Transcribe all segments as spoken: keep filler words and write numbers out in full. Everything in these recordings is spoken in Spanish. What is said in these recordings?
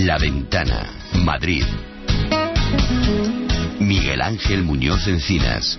La Ventana, Madrid. Miguel Ángel Muñoz Encinas.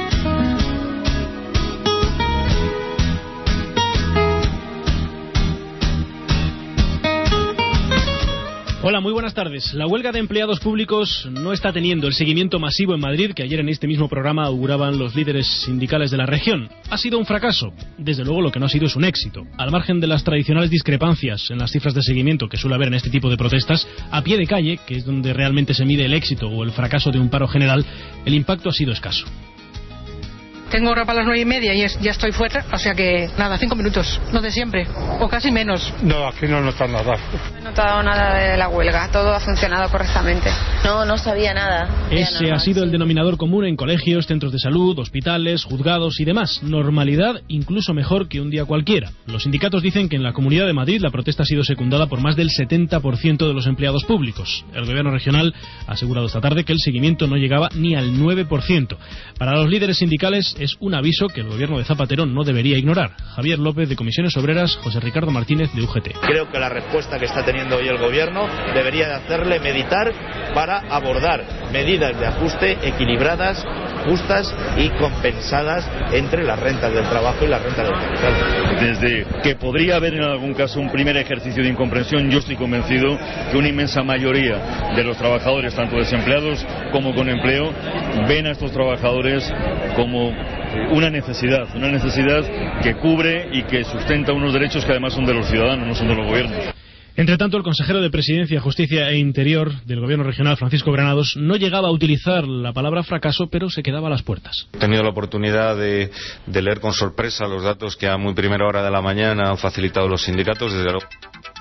Hola, muy buenas tardes. La huelga de empleados públicos no está teniendo el seguimiento masivo en Madrid que ayer en este mismo programa auguraban los líderes sindicales de la región. Ha sido un fracaso. Desde luego lo que no ha sido es un éxito. Al margen de las tradicionales discrepancias en las cifras de seguimiento que suele haber en este tipo de protestas, a pie de calle, que es donde realmente se mide el éxito o el fracaso de un paro general, el impacto ha sido escaso. Tengo hora para las nueve y media y es, ya estoy fuera, o sea que nada, cinco minutos, no de siempre, o casi menos. No, aquí no nota nada. No he notado nada de la huelga, todo ha funcionado correctamente. No, no sabía nada. Ese normal, ha sido sí. el denominador común en colegios, centros de salud, hospitales, juzgados y demás. Normalidad incluso mejor que un día cualquiera. Los sindicatos dicen que en la Comunidad de Madrid la protesta ha sido secundada por más del setenta por ciento de los empleados públicos. El gobierno regional ha asegurado esta tarde que el seguimiento no llegaba ni al nueve por ciento. Para los líderes sindicales es un aviso que el gobierno de Zapatero no debería ignorar. Javier López de Comisiones Obreras, José Ricardo Martínez de U G T. Creo que la respuesta que está teniendo hoy el gobierno debería de hacerle meditar para abordar medidas de ajuste equilibradas, justas y compensadas entre las rentas del trabajo y las rentas del capital. Desde que podría haber en algún caso un primer ejercicio de incomprensión, yo estoy convencido que una inmensa mayoría de los trabajadores, tanto desempleados como con empleo, ven a estos trabajadores como una necesidad, una necesidad que cubre y que sustenta unos derechos que además son de los ciudadanos, no son de los gobiernos. Entre tanto, el consejero de Presidencia, Justicia e Interior del Gobierno regional, Francisco Granados, no llegaba a utilizar la palabra fracaso, pero se quedaba a las puertas. He tenido la oportunidad de, de leer con sorpresa los datos que a muy primera hora de la mañana han facilitado los sindicatos, desde luego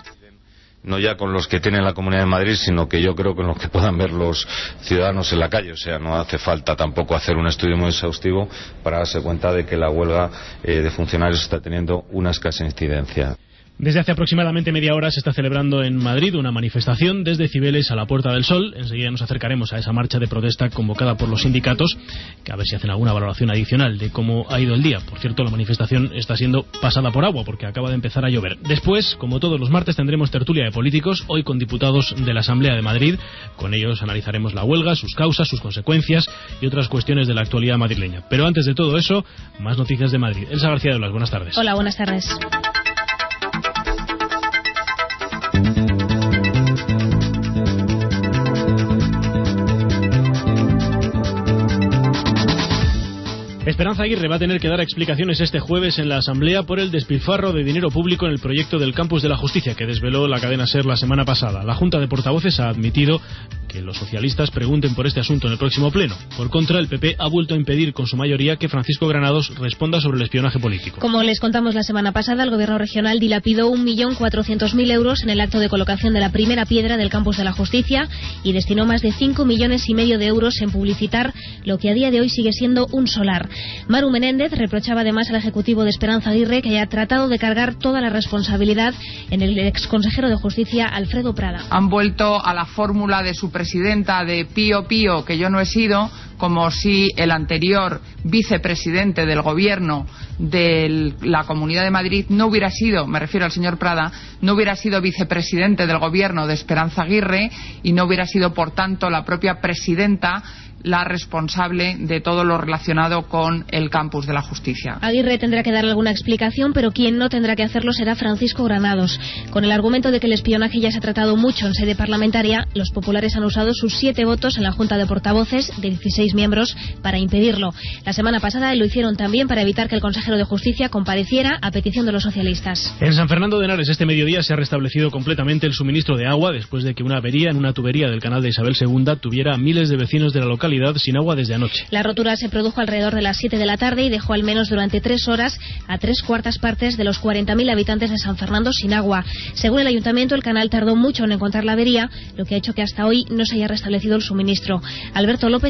no ya con los que tiene la Comunidad de Madrid, sino que yo creo con los que puedan ver los ciudadanos en la calle. O sea, no hace falta tampoco hacer un estudio muy exhaustivo para darse cuenta de que la huelga eh, de funcionarios está teniendo una escasa incidencia. Desde hace aproximadamente media hora se está celebrando en Madrid una manifestación desde Cibeles a la Puerta del Sol. Enseguida nos acercaremos a esa marcha de protesta convocada por los sindicatos, que a ver si hacen alguna valoración adicional de cómo ha ido el día. Por cierto, la manifestación está siendo pasada por agua porque acaba de empezar a llover. Después, como todos los martes, tendremos tertulia de políticos, hoy con diputados de la Asamblea de Madrid. Con ellos analizaremos la huelga, sus causas, sus consecuencias y otras cuestiones de la actualidad madrileña. Pero antes de todo eso, más noticias de Madrid. Elsa García de Blas, buenas tardes. Hola, buenas tardes. Esperanza Aguirre va a tener que dar explicaciones este jueves en la Asamblea por el despilfarro de dinero público en el proyecto del Campus de la Justicia que desveló la cadena SER la semana pasada. La Junta de Portavoces ha admitido que los socialistas pregunten por este asunto en el próximo pleno. Por contra, el P P ha vuelto a impedir con su mayoría que Francisco Granados responda sobre el espionaje político. Como les contamos la semana pasada, el Gobierno regional dilapidó un millón cuatrocientos mil euros en el acto de colocación de la primera piedra del Campus de la Justicia y destinó más de cinco millones y medio de euros en publicitar lo que a día de hoy sigue siendo un solar. Maru Menéndez reprochaba además al Ejecutivo de Esperanza Aguirre que haya tratado de cargar toda la responsabilidad en el exconsejero de Justicia, Alfredo Prada. Han vuelto a la fórmula de su presidenta de pío pío, que yo no he sido, como si el anterior vicepresidente del Gobierno de la Comunidad de Madrid no hubiera sido, me refiero al señor Prada, no hubiera sido vicepresidente del Gobierno de Esperanza Aguirre y no hubiera sido, por tanto, la propia presidenta la responsable de todo lo relacionado con el Campus de la Justicia. Aguirre tendrá que dar alguna explicación, pero quien no tendrá que hacerlo será Francisco Granados. Con el argumento de que el espionaje ya se ha tratado mucho en sede parlamentaria, los populares han usado sus siete votos en la Junta de Portavoces de dieciséis miembros para impedirlo. La semana pasada lo hicieron también para evitar que el consejero de Justicia compareciera a petición de los socialistas. En San Fernando de Henares este mediodía se ha restablecido completamente el suministro de agua después de que una avería en una tubería del canal de Isabel segunda tuviera a miles de vecinos de la localidad sin agua desde anoche. La rotura se produjo alrededor de las siete de la tarde y dejó al menos durante tres horas a tres cuartas partes de los cuarenta mil habitantes de San Fernando sin agua. Según el ayuntamiento, el canal tardó mucho en encontrar la avería, lo que ha hecho que hasta hoy no se haya restablecido el suministro. Alberto López es el concejal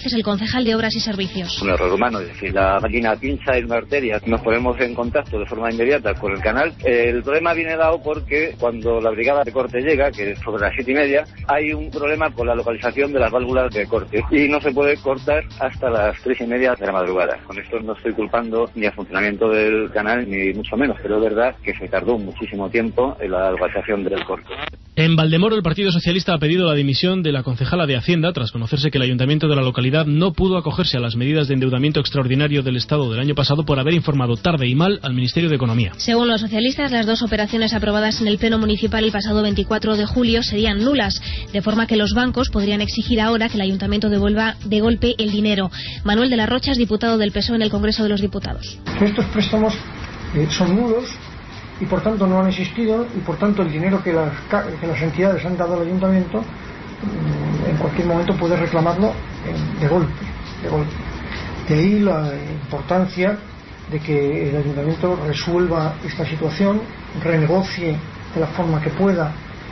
concejal de Obras y Servicios. Un error humano, es decir, la máquina pincha en una arteria, nos ponemos en contacto de forma inmediata con el canal. El problema viene dado porque cuando la brigada de corte llega, que es sobre las siete y media, hay un problema con la localización de las válvulas de corte y no se puede cortar hasta las tres y media de la madrugada. Con esto no estoy culpando ni al funcionamiento del canal ni mucho menos, pero es verdad que se tardó muchísimo tiempo en la localización del corte. En Valdemoro, el Partido Socialista ha pedido la dimisión de la concejala de Hacienda tras conocerse que el ayuntamiento de la localidad no pudo acogerse a las medidas de endeudamiento extraordinario del Estado del año pasado por haber informado tarde y mal al Ministerio de Economía. Según los socialistas, las dos operaciones aprobadas en el Pleno Municipal el pasado veinticuatro de julio serían nulas, de forma que los bancos podrían exigir ahora que el ayuntamiento devuelva de golpe el dinero. Manuel de las Rochas, diputado del P S O E en el Congreso de los Diputados. Estos préstamos eh, son nulos y por tanto no han existido y por tanto el dinero que las, que las entidades han dado al ayuntamiento en cualquier momento puede reclamarlo de golpe, de golpe. De ahí la importancia de que el ayuntamiento resuelva esta situación, renegocie de la forma que pueda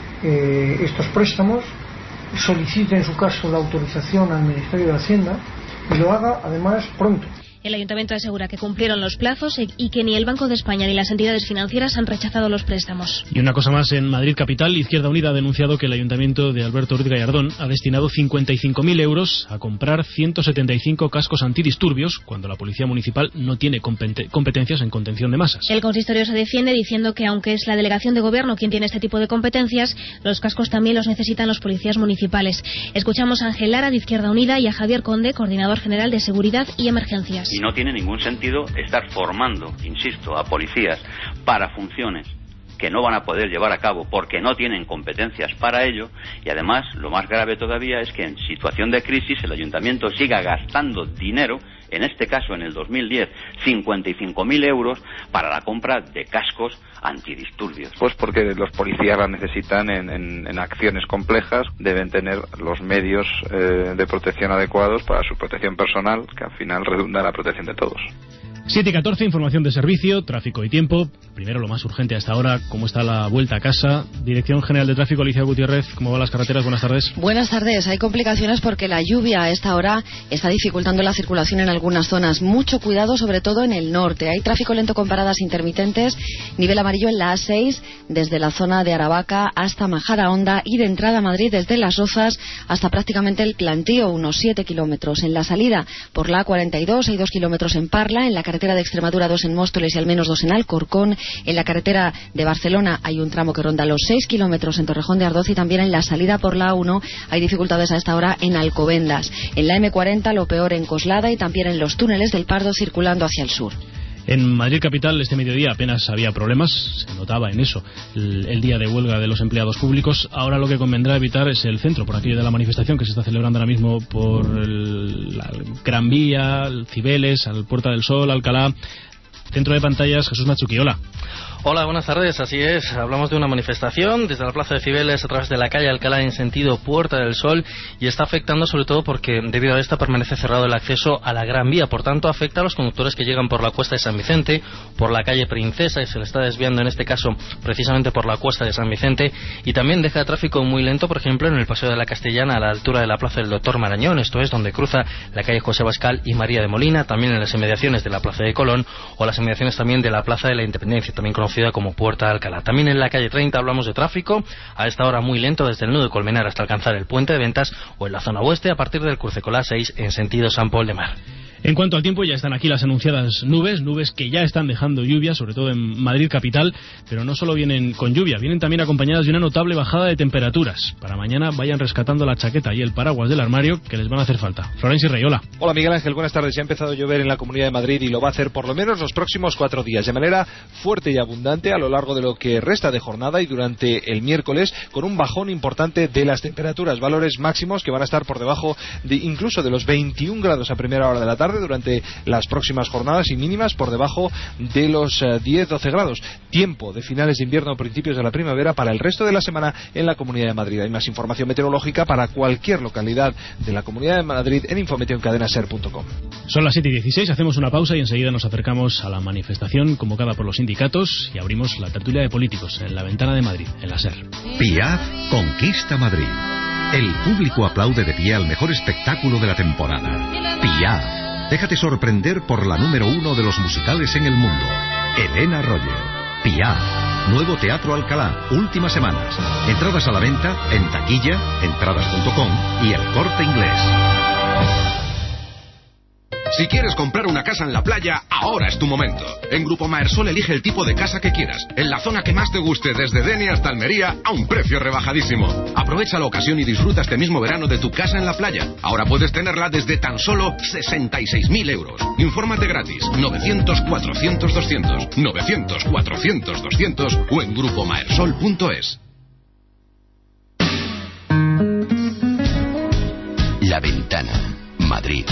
eh, estos préstamos, solicite en su caso la autorización al Ministerio de Hacienda y lo haga además pronto. El ayuntamiento asegura que cumplieron los plazos y que ni el Banco de España ni las entidades financieras han rechazado los préstamos. Y una cosa más, en Madrid capital, Izquierda Unida ha denunciado que el ayuntamiento de Alberto Ruiz Gallardón ha destinado cincuenta y cinco mil euros a comprar ciento setenta y cinco cascos antidisturbios cuando la policía municipal no tiene competencias en contención de masas. El consistorio se defiende diciendo que aunque es la delegación de gobierno quien tiene este tipo de competencias, los cascos también los necesitan los policías municipales. Escuchamos a Ángel Lara de Izquierda Unida y a Javier Conde, coordinador general de Seguridad y Emergencias. Y no tiene ningún sentido estar formando, insisto, a policías para funciones que no van a poder llevar a cabo porque no tienen competencias para ello, y además lo más grave todavía es que en situación de crisis el ayuntamiento siga gastando dinero, en este caso en el dos mil diez, cincuenta y cinco mil euros para la compra de cascos antidisturbios. Pues porque los policías la necesitan en, en, en acciones complejas, deben tener los medios eh, de protección adecuados para su protección personal, que al final redunda en la protección de todos. siete y catorce, información de servicio, tráfico y tiempo. Primero lo más urgente hasta ahora, ¿cómo está la vuelta a casa? Dirección General de Tráfico, Alicia Gutiérrez, ¿cómo van las carreteras? Buenas tardes. Buenas tardes, hay complicaciones porque la lluvia a esta hora está dificultando la circulación en algunas zonas. Mucho cuidado, sobre todo en el norte. Hay tráfico lento con paradas intermitentes, nivel amarillo en la A seis, desde la zona de Aravaca hasta Majadahonda y de entrada a Madrid desde Las Rozas hasta prácticamente el Plantío, unos siete kilómetros. En la salida por la A cuarenta y dos hay dos kilómetros en Parla, en la carretera de Extremadura dos en Móstoles y al menos dos en Alcorcón. En la carretera de Barcelona hay un tramo que ronda los seis kilómetros en Torrejón de Ardoz y también en la salida por la A uno hay dificultades a esta hora en Alcobendas. En la eme cuarenta lo peor en Coslada y también en los túneles del Pardo circulando hacia el sur. En Madrid capital este mediodía apenas había problemas, se notaba en eso el, el día de huelga de los empleados públicos. Ahora lo que convendrá evitar es el centro, por aquello de la manifestación que se está celebrando ahora mismo por el, la Gran Vía, el Cibeles, al Puerta del Sol, Alcalá. Centro de pantallas, Jesús Machuquiola. Hola, buenas tardes, así es, hablamos de una manifestación desde la Plaza de Cibeles a través de la calle Alcalá en sentido Puerta del Sol y está afectando sobre todo porque debido a esta permanece cerrado el acceso a la Gran Vía, por tanto afecta a los conductores que llegan por la Cuesta de San Vicente, por la calle Princesa y se le está desviando en este caso precisamente por la Cuesta de San Vicente y también deja el tráfico muy lento, por ejemplo en el Paseo de la Castellana a la altura de la Plaza del Doctor Marañón, esto es donde cruza la calle José Bascal y María de Molina, también en las inmediaciones de la Plaza de Colón o las inmediaciones también de la Plaza de la Independencia, también conocida como Puerta de Alcalá. También en la calle treinta hablamos de tráfico, a esta hora muy lento desde el nudo de Colmenar hasta alcanzar el puente de Ventas o en la zona oeste a partir del cruce con la seis en sentido San Pol de Mar. En cuanto al tiempo, ya están aquí las anunciadas nubes, nubes que ya están dejando lluvia, sobre todo en Madrid capital, pero no solo vienen con lluvia, vienen también acompañadas de una notable bajada de temperaturas. Para mañana vayan rescatando la chaqueta y el paraguas del armario que les van a hacer falta. Florencio Rey, hola. Hola Miguel Ángel, buenas tardes. Ya ha empezado a llover en la Comunidad de Madrid y lo va a hacer por lo menos los próximos cuatro días, de manera fuerte y abundante a lo largo de lo que resta de jornada y durante el miércoles, con un bajón importante de las temperaturas, valores máximos que van a estar por debajo de incluso de los veintiún grados a primera hora de la tarde durante la las próximas jornadas y mínimas por debajo de los eh, diez doce grados. Tiempo de finales de invierno o principios de la primavera para el resto de la semana en la Comunidad de Madrid. Hay más información meteorológica para cualquier localidad de la Comunidad de Madrid en infometeo en cadena ser punto com. Son las siete y dieciséis, hacemos una pausa y enseguida nos acercamos a la manifestación convocada por los sindicatos y abrimos la tertulia de políticos en la ventana de Madrid, en la SER. Piaf conquista Madrid. El público aplaude de pie al mejor espectáculo de la temporada. Piaf. Déjate sorprender por la número uno de los musicales en el mundo, Elena Roger. Piaf. Nuevo Teatro Alcalá, últimas semanas. Entradas a la venta en taquilla, entradas punto com y El Corte Inglés. Si quieres comprar una casa en la playa, ahora es tu momento. En Grupo Maersol elige el tipo de casa que quieras, en la zona que más te guste, desde Denia hasta Almería, a un precio rebajadísimo. Aprovecha la ocasión y disfruta este mismo verano de tu casa en la playa. Ahora puedes tenerla desde tan solo sesenta y seis mil euros. Infórmate gratis, novecientos cuatrocientos doscientos, novecientos cuatrocientos doscientos o en grupo maersol punto es. La Ventana, Madrid.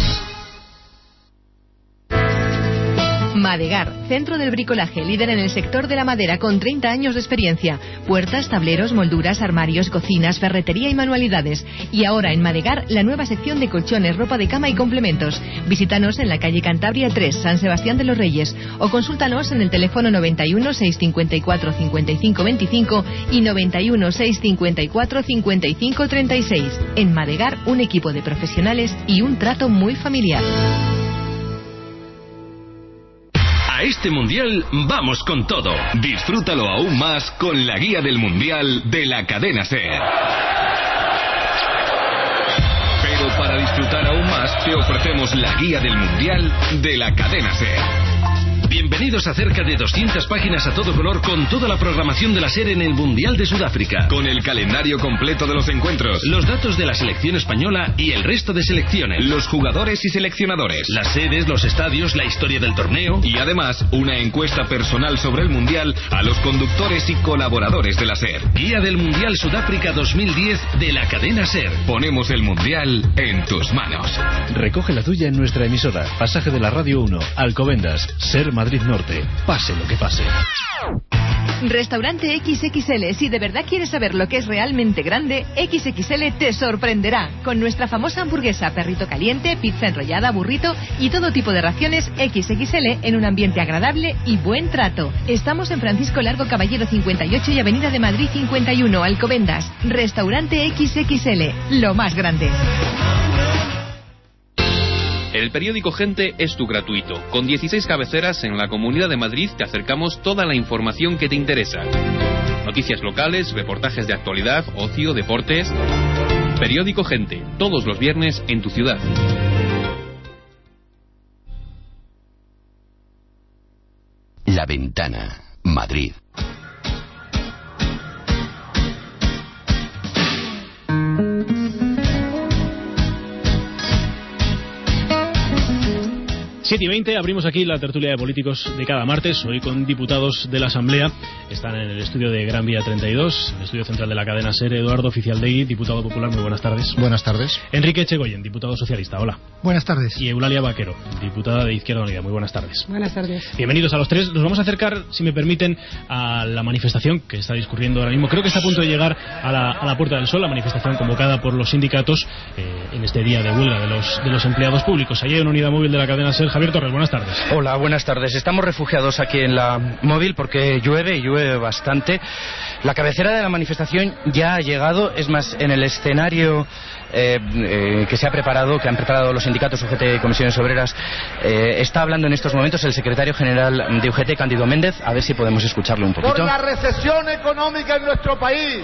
Madegar, centro del bricolaje, líder en el sector de la madera con treinta años de experiencia. Puertas, tableros, molduras, armarios, cocinas, ferretería y manualidades. Y ahora en Madegar, la nueva sección de colchones, ropa de cama y complementos. Visítanos en la calle Cantabria tres, San Sebastián de los Reyes. O consúltanos en el teléfono noventa y uno, seiscientos cincuenta y cuatro, cincuenta y cinco veinticinco y noventa y uno, seiscientos cincuenta y cuatro, cincuenta y cinco treinta y seis. En Madegar, un equipo de profesionales y un trato muy familiar. A este Mundial vamos con todo. Disfrútalo aún más con la guía del Mundial de la cadena SER. Pero para disfrutar aún más te ofrecemos la guía del Mundial de la cadena SER. Bienvenidos a cerca de doscientas páginas a todo color con toda la programación de la SER en el Mundial de Sudáfrica. Con el calendario completo de los encuentros, los datos de la selección española y el resto de selecciones, los jugadores y seleccionadores, las sedes, los estadios, la historia del torneo y además una encuesta personal sobre el Mundial a los conductores y colaboradores de la SER. Guía del Mundial Sudáfrica dos mil diez de la cadena SER. Ponemos el Mundial en tus manos. Recoge la tuya en nuestra emisora. Pasaje de la Radio uno, Alcobendas, SER Madrid Norte. Pase lo que pase. Restaurante equis equis ele. Si de verdad quieres saber lo que es realmente grande, equis equis ele te sorprenderá. Con nuestra famosa hamburguesa, perrito caliente, pizza enrollada, burrito y todo tipo de raciones equis equis ele en un ambiente agradable y buen trato. Estamos en Francisco Largo Caballero cincuenta y ocho y Avenida de Madrid cincuenta y uno, Alcobendas. Restaurante equis equis ele. Lo más grande. El periódico Gente es tu gratuito. Con dieciséis cabeceras en la Comunidad de Madrid te acercamos toda la información que te interesa. Noticias locales, reportajes de actualidad, ocio, deportes. Periódico Gente, todos los viernes en tu ciudad. La Ventana, Madrid. siete y veinte, abrimos aquí la tertulia de políticos de cada martes, hoy con diputados de la Asamblea. Están en el estudio de Gran Vía treinta y dos, el estudio central de la cadena SER, Eduardo Oficialdegui, diputado popular, muy buenas tardes. Buenas tardes. Enrique Echegoyen, diputado socialista, hola. Buenas tardes. Y Eulalia Vaquero, diputada de Izquierda Unida, muy buenas tardes. Buenas tardes. Bienvenidos a los tres. Nos vamos a acercar, si me permiten, a la manifestación que está discurriendo ahora mismo. Creo que está a punto de llegar a la, a la Puerta del Sol, la manifestación convocada por los sindicatos eh, en este día de huelga de los, de los empleados públicos. Allí hay una unidad móvil de la cadena SER. Javier Torres, buenas tardes. Hola, buenas tardes. Estamos refugiados aquí en la móvil porque llueve y llueve bastante. La cabecera de la manifestación ya ha llegado, es más, en el escenario eh, eh, que se ha preparado, que han preparado los sindicatos U G T y Comisiones Obreras, eh, está hablando en estos momentos el secretario general de U G T, Cándido Méndez, a ver si podemos escucharlo un poquito. Por la recesión económica en nuestro país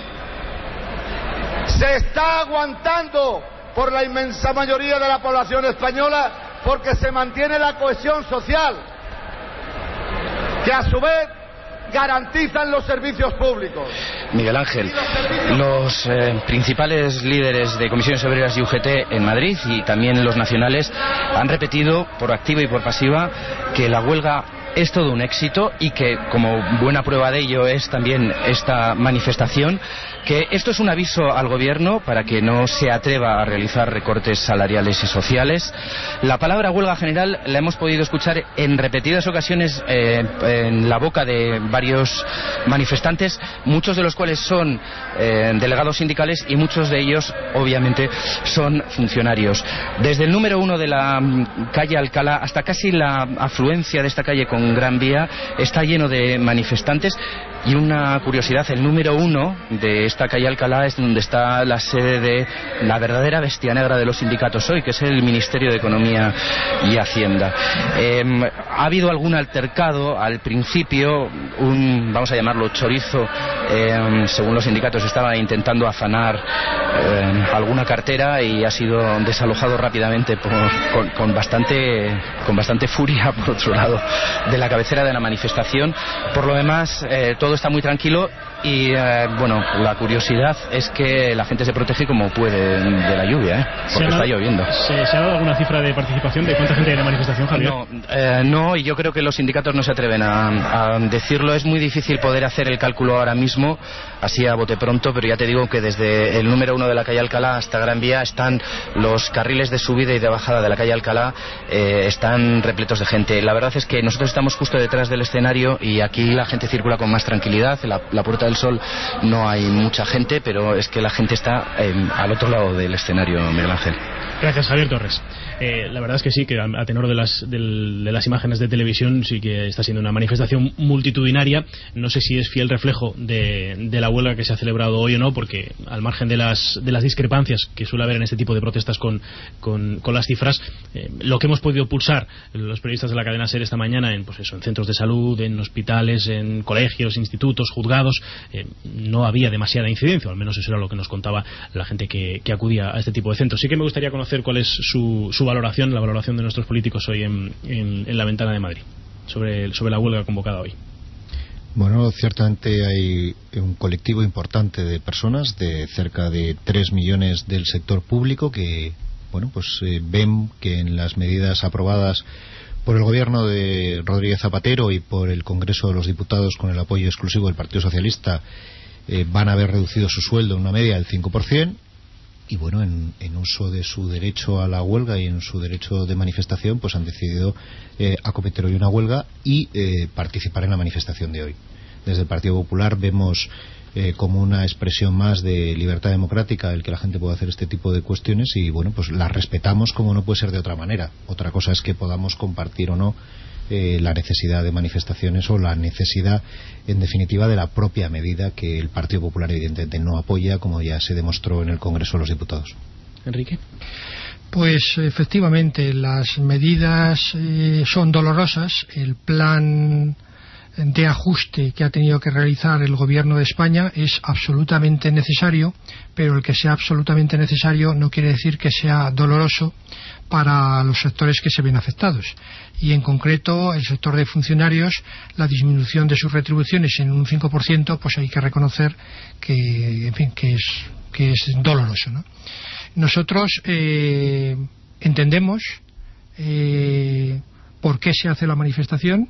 se está aguantando por la inmensa mayoría de la población española porque se mantiene la cohesión social, que a su vez garantizan los servicios públicos. Miguel Ángel, los eh, principales líderes de Comisiones Obreras y U G T en Madrid y también los nacionales han repetido por activa y por pasiva que la huelga es todo un éxito y que como buena prueba de ello es también esta manifestación, que esto es un aviso al gobierno para que no se atreva a realizar recortes salariales y sociales. La palabra huelga general la hemos podido escuchar en repetidas ocasiones eh, en la boca de varios manifestantes, muchos de los cuales son eh, delegados sindicales y muchos de ellos obviamente son funcionarios. Desde el número uno de la calle Alcalá hasta casi la afluencia de esta calle con Gran Vía está lleno de manifestantes. Y una curiosidad, el número uno de esta calle Alcalá es donde está la sede de la verdadera bestia negra de los sindicatos hoy, que es el Ministerio de Economía y Hacienda. Eh, ha habido algún altercado al principio, un, vamos a llamarlo chorizo, eh, según los sindicatos estaba intentando afanar eh, alguna cartera y ha sido desalojado rápidamente por, con, con, bastante, con bastante furia, por otro lado, de la cabecera de la manifestación. Por lo demás, eh, todo Todo está muy tranquilo y, eh, bueno, la curiosidad es que la gente se protege como puede de la lluvia, ¿eh? Porque está lloviendo. ¿Se, ¿Se ha dado alguna cifra de participación de cuánta gente hay en la manifestación, Javier? No, eh, no, y yo creo que los sindicatos no se atreven a, a decirlo. Es muy difícil poder hacer el cálculo ahora mismo, así a bote pronto, pero ya te digo que desde el número uno de la calle Alcalá hasta Gran Vía están los carriles de subida y de bajada de la calle Alcalá, eh, están repletos de gente. La verdad es que nosotros estamos justo detrás del escenario y aquí la gente circula con más tranquilidad. La, la Puerta del Sol no hay mucha gente, pero es que la gente está eh, al otro lado del escenario, Miguel Ángel. Gracias, Javier Torres. Eh, la verdad es que sí, que a, a tenor de las, del, de las imágenes de televisión sí que está siendo una manifestación multitudinaria. No sé si es fiel reflejo de, de la huelga que se ha celebrado hoy o no, porque al margen de las, de las discrepancias que suele haber en este tipo de protestas con, con, con las cifras, eh, lo que hemos podido pulsar los periodistas de la cadena SER esta mañana en, pues eso, en centros de salud, en hospitales, en colegios, institutos, juzgados, eh, no había demasiada incidencia, o al menos eso era lo que nos contaba la gente que, que acudía a este tipo de centros. Sí que me gustaría conocer cuál es su, su valoración, la valoración de nuestros políticos hoy en, en, en la ventana de Madrid, sobre, sobre la huelga convocada hoy. Bueno, ciertamente hay un colectivo importante de personas, de cerca de tres millones del sector público, que bueno, pues eh, ven que en las medidas aprobadas por el gobierno de Rodríguez Zapatero y por el Congreso de los Diputados con el apoyo exclusivo del Partido Socialista eh, van a haber reducido su sueldo en una media del cinco por ciento. Y bueno, en, en uso de su derecho a la huelga y en su derecho de manifestación, pues han decidido eh, acometer hoy una huelga y eh, participar en la manifestación de hoy. Desde el Partido Popular vemos eh, como una expresión más de libertad democrática el que la gente pueda hacer este tipo de cuestiones y bueno, pues la respetamos como no puede ser de otra manera. Otra cosa es que podamos compartir o no Eh, la necesidad de manifestaciones o la necesidad, en definitiva, de la propia medida que el Partido Popular evidentemente no apoya, como ya se demostró en el Congreso de los Diputados. Enrique. Pues efectivamente las medidas eh, son dolorosas. El plan de ajuste que ha tenido que realizar el Gobierno de España es absolutamente necesario, pero el que sea absolutamente necesario no quiere decir que sea doloroso para los sectores que se ven afectados. Y en concreto el sector de funcionarios, la disminución de sus retribuciones en un cinco por ciento, pues hay que reconocer que, en fin, que es, que es doloroso, ¿no? Nosotros eh, entendemos eh, por qué se hace la manifestación.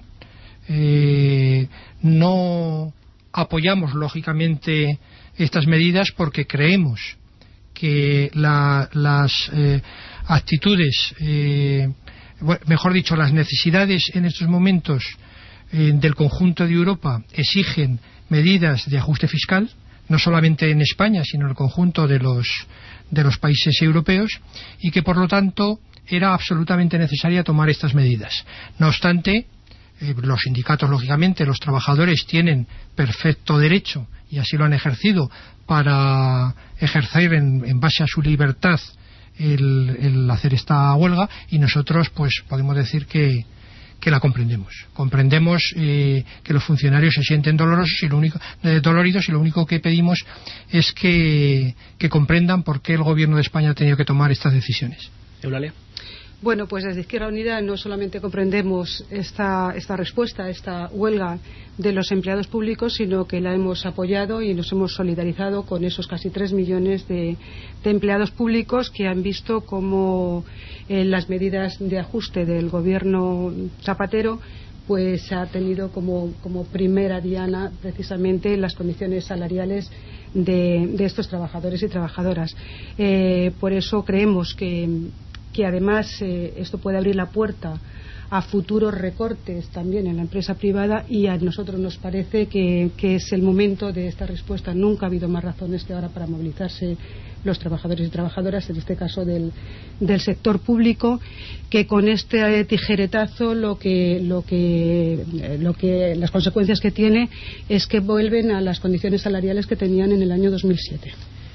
Eh, no apoyamos lógicamente estas medidas porque creemos que la, las eh, actitudes, eh, mejor dicho, las necesidades en estos momentos eh, del conjunto de Europa exigen medidas de ajuste fiscal, no solamente en España, sino en el conjunto de los, de los países europeos, y que por lo tanto era absolutamente necesaria tomar estas medidas. No obstante, eh, los sindicatos, lógicamente, los trabajadores tienen perfecto derecho, y así lo han ejercido, para ejercer en, en base a su libertad el, el hacer esta huelga, y nosotros pues podemos decir que, que la comprendemos. Comprendemos eh, que los funcionarios se sienten dolorosos y lo único, eh, doloridos y lo único que pedimos es que, que comprendan por qué el Gobierno de España ha tenido que tomar estas decisiones. Eulalia. Bueno, pues desde Izquierda Unida no solamente comprendemos esta, esta respuesta a esta huelga de los empleados públicos, sino que la hemos apoyado y nos hemos solidarizado con esos casi tres millones de, de empleados públicos que han visto cómo eh, las medidas de ajuste del gobierno Zapatero pues ha tenido como, como primera diana precisamente las condiciones salariales de, de estos trabajadores y trabajadoras. Eh, por eso creemos que que además eh, esto puede abrir la puerta a futuros recortes también en la empresa privada, y a nosotros nos parece que, que es el momento de esta respuesta. Nunca ha habido más razones que ahora para movilizarse los trabajadores y trabajadoras, en este caso del, del sector público, que con este tijeretazo lo que, lo que, lo que las consecuencias que tiene es que vuelven a las condiciones salariales que tenían en el año dos mil siete.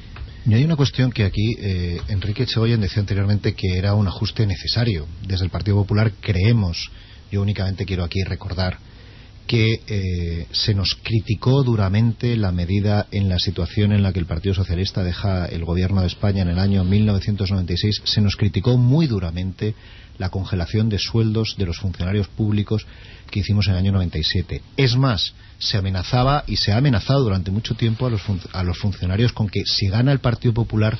Y hay una cuestión que aquí eh, Enrique Echegoyen decía anteriormente que era un ajuste necesario. Desde el Partido Popular creemos, yo únicamente quiero aquí recordar, que eh, se nos criticó duramente la medida en la situación en la que el Partido Socialista deja el gobierno de España en el año mil novecientos noventa y seis. Se nos criticó muy duramente la congelación de sueldos de los funcionarios públicos que hicimos en el año noventa y siete. Es más, se amenazaba y se ha amenazado durante mucho tiempo a los, a los funcionarios con que si gana el Partido Popular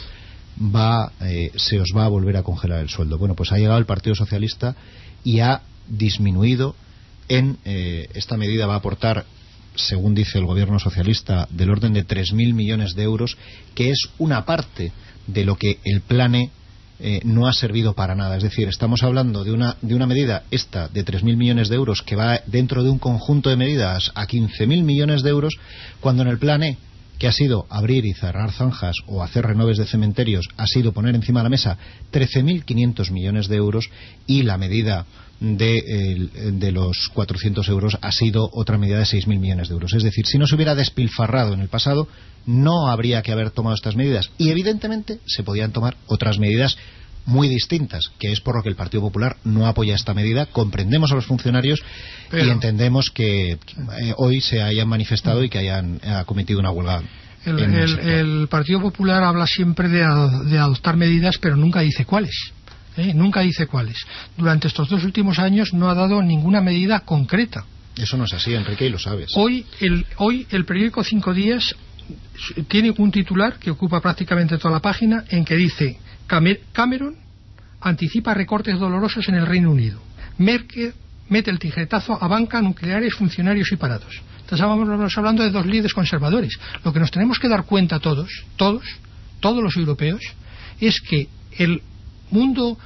va, eh, se os va a volver a congelar el sueldo. Bueno, pues ha llegado el Partido Socialista y ha disminuido en eh, esta medida. Va a aportar, según dice el gobierno socialista, del orden de tres mil millones de euros, que es una parte de lo que el Plane eh, no ha servido para nada. Es decir, estamos hablando de una, de una medida esta de tres mil millones de euros que va dentro de un conjunto de medidas a quince mil millones de euros, cuando en el Plane, que ha sido abrir y cerrar zanjas o hacer renoves de cementerios, ha sido poner encima de la mesa trece mil quinientos millones de euros, y la medida de, eh, de los cuatrocientos euros ha sido otra medida de seis mil millones de euros. Es decir, si no se hubiera despilfarrado en el pasado, no habría que haber tomado estas medidas, y evidentemente se podían tomar otras medidas muy distintas, que es por lo que el Partido Popular no apoya esta medida. Comprendemos a los funcionarios, pero, y entendemos que eh, hoy se hayan manifestado y que hayan eh, cometido una huelga. El, el, el Partido Popular habla siempre de, de adoptar medidas, pero nunca dice cuáles. ¿eh? Nunca dice cuáles. Durante estos dos últimos años no ha dado ninguna medida concreta. Eso no es así, Enrique, y lo sabes. Hoy el, hoy el periódico Cinco Días tiene un titular que ocupa prácticamente toda la página, en que dice: Cameron anticipa recortes dolorosos en el Reino Unido. Merkel mete el tijeretazo a banca, nucleares, funcionarios y parados. Estamos hablando de dos líderes conservadores. Lo que nos tenemos que dar cuenta todos, todos, todos los europeos, es que el mundo,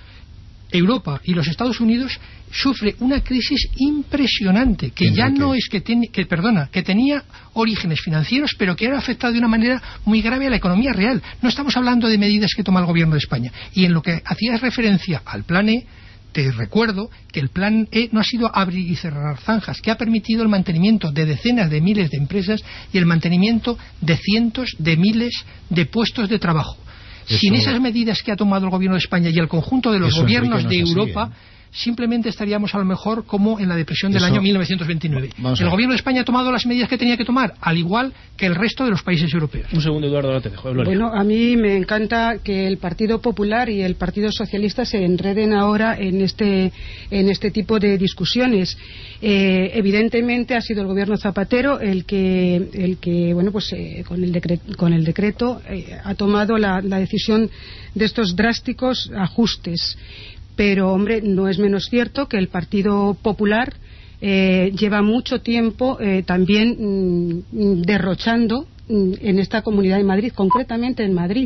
Europa y los Estados Unidos sufre una crisis impresionante, que ya no es que, tiene, que perdona, que tenía orígenes financieros, pero que ha afectado de una manera muy grave a la economía real. No estamos hablando de medidas que toma el gobierno de España. Y en lo que hacías referencia al Plan E, te recuerdo que el Plan E no ha sido abrir y cerrar zanjas, que ha permitido el mantenimiento de decenas de miles de empresas y el mantenimiento de cientos de miles de puestos de trabajo. Eso... Sin esas medidas que ha tomado el gobierno de España y el conjunto de los Eso, gobiernos Enrique, no de Europa, así, ¿eh? Simplemente estaríamos a lo mejor como en la depresión del Eso, año mil novecientos veintinueve. El gobierno de España ha tomado las medidas que tenía que tomar, al igual que el resto de los países europeos. Un segundo, Eduardo, ahora te dejo. Gloria. Bueno, a mí me encanta que el Partido Popular y el Partido Socialista se enreden ahora en este, en este tipo de discusiones. Eh, evidentemente ha sido el gobierno Zapatero el que, el que bueno, pues eh, con el decreto, con el decreto eh, ha tomado la, la decisión de estos drásticos ajustes. Pero, hombre, no es menos cierto que el Partido Popular eh, lleva mucho tiempo eh, también mm, derrochando mm, en esta Comunidad de Madrid, concretamente en Madrid.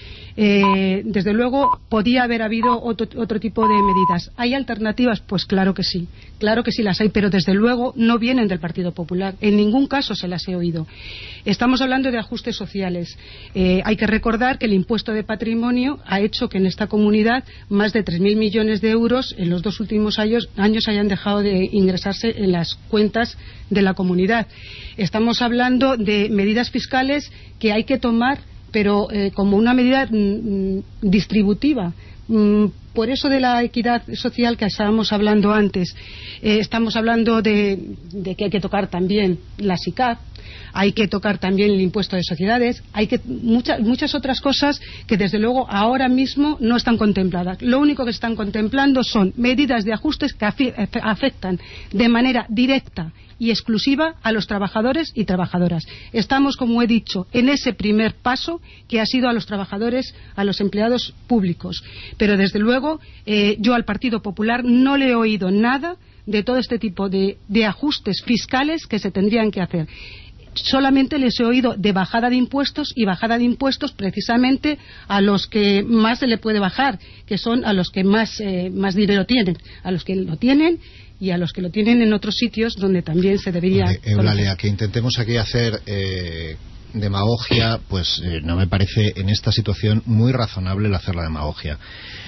Eh, desde luego podía haber habido otro, otro tipo de medidas. ¿Hay alternativas? Pues claro que sí, claro que sí las hay, pero desde luego no vienen del Partido Popular. En ningún caso se las he oído. Estamos hablando de ajustes sociales. Eh, hay que recordar que el impuesto de patrimonio ha hecho que en esta comunidad más de tres mil millones de euros en los dos últimos años, años hayan dejado de ingresarse en las cuentas de la comunidad. Estamos hablando de medidas fiscales que hay que tomar, pero eh, como una medida mm, distributiva. Mm, por eso de la equidad social que estábamos hablando antes. Eh, estamos hablando de, de que hay que tocar también la SICAV, hay que tocar también el impuesto de sociedades, hay que muchas muchas otras cosas que desde luego ahora mismo no están contempladas. Lo único que están contemplando son medidas de ajustes que afectan de manera directa y exclusiva a los trabajadores y trabajadoras. Estamos, como he dicho, en ese primer paso que ha sido a los trabajadores, a los empleados públicos. Pero desde luego eh, yo al Partido Popular no le he oído nada de todo este tipo de, de ajustes fiscales que se tendrían que hacer. solamente les he oído de bajada de impuestos, y bajada de impuestos precisamente a los que más se le puede bajar, que son a los que más, eh, más dinero tienen, a los que lo tienen y a los que lo tienen en otros sitios donde también se debería... Vale, Eulalia, que intentemos aquí hacer eh, demagogia, pues eh, no me parece en esta situación muy razonable el hacer la demagogia.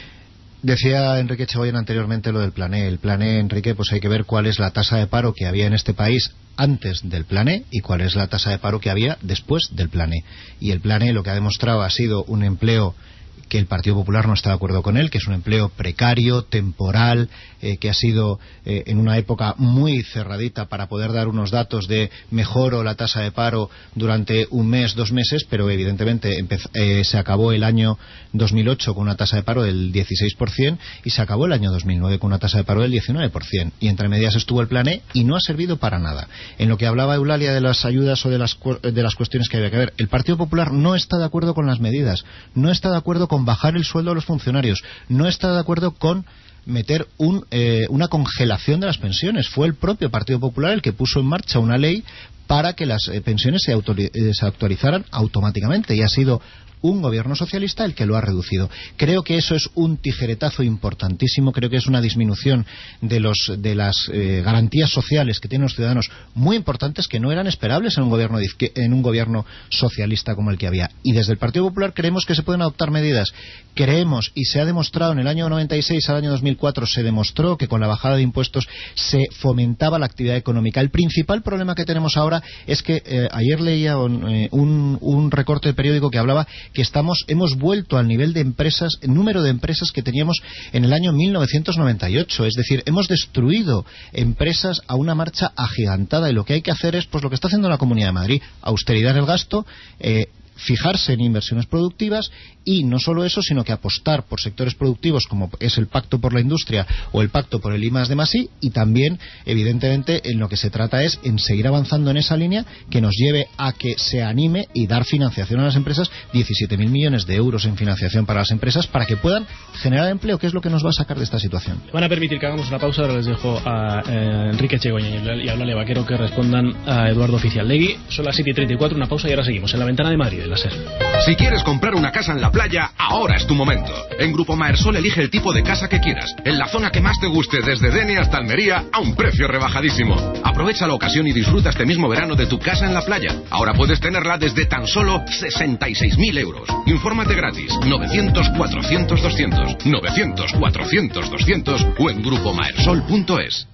Decía Enrique Echegoyen anteriormente lo del Plan E. El Plan E, Enrique, pues hay que ver cuál es la tasa de paro que había en este país antes del Plan E y cuál es la tasa de paro que había después del Plan E. Y el Plan E lo que ha demostrado ha sido un empleo que el Partido Popular no está de acuerdo con él, que es un empleo precario, temporal, eh, que ha sido eh, en una época muy cerradita para poder dar unos datos de mejoro la tasa de paro durante un mes, dos meses, pero evidentemente eh, se acabó el año dos mil ocho con una tasa de paro del dieciséis por ciento y se acabó el año dos mil nueve con una tasa de paro del diecinueve por ciento, y entre medias estuvo el Plan E y no ha servido para nada. En lo que hablaba Eulalia de las ayudas o de las, de las cuestiones que había que ver, el Partido Popular no está de acuerdo con las medidas, no está de acuerdo con bajar el sueldo a los funcionarios, no está de acuerdo con meter un, eh, una congelación de las pensiones. Fue el propio Partido Popular el que puso en marcha una ley para que las eh, pensiones se, eh, se actualizaran automáticamente, y ha sido un gobierno socialista el que lo ha reducido. Creo que eso es un tijeretazo importantísimo, creo que es una disminución de, los, de las eh, garantías sociales que tienen los ciudadanos muy importantes, que no eran esperables en un gobierno de, en un gobierno socialista como el que había. Y desde el Partido Popular creemos que se pueden adoptar medidas. Creemos, y se ha demostrado en el año noventa y seis al año dos mil cuatro, se demostró que con la bajada de impuestos se fomentaba la actividad económica. El principal problema que tenemos ahora es que eh, ayer leía un, eh, un, un recorte de periódico que hablaba que estamos hemos vuelto al nivel de empresas, el número de empresas que teníamos en el año mil novecientos noventa y ocho, es decir, hemos destruido empresas a una marcha agigantada, y lo que hay que hacer es pues lo que está haciendo la Comunidad de Madrid: austeridad en el gasto, eh, fijarse en inversiones productivas, y no solo eso, sino que apostar por sectores productivos como es el Pacto por la Industria o el Pacto por el I más D más I, y también, evidentemente, en lo que se trata es en seguir avanzando en esa línea que nos lleve a que se anime y dar financiación a las empresas, diecisiete mil millones de euros en financiación para las empresas, para que puedan generar empleo, que es lo que nos va a sacar de esta situación. Van a permitir que hagamos una pausa, ahora les dejo a eh, Enrique Echegoyen y a Eulalia Vaquero que respondan a Eduardo Oficialdegui. Son las siete y treinta y cuatro, una pausa y ahora seguimos en La Ventana de Madrid, de la SER. Si quieres comprar una casa en la playa, ahora es tu momento. En Grupo Maersol elige el tipo de casa que quieras, en la zona que más te guste, desde Denia hasta Almería, a un precio rebajadísimo. Aprovecha la ocasión y disfruta este mismo verano de tu casa en la playa. Ahora puedes tenerla desde tan solo sesenta y seis mil euros. Infórmate gratis, novecientos cuatrocientos doscientos, novecientos cuatrocientos doscientos o en grupo maersol punto es.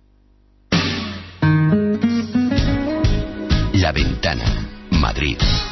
La Ventana, Madrid.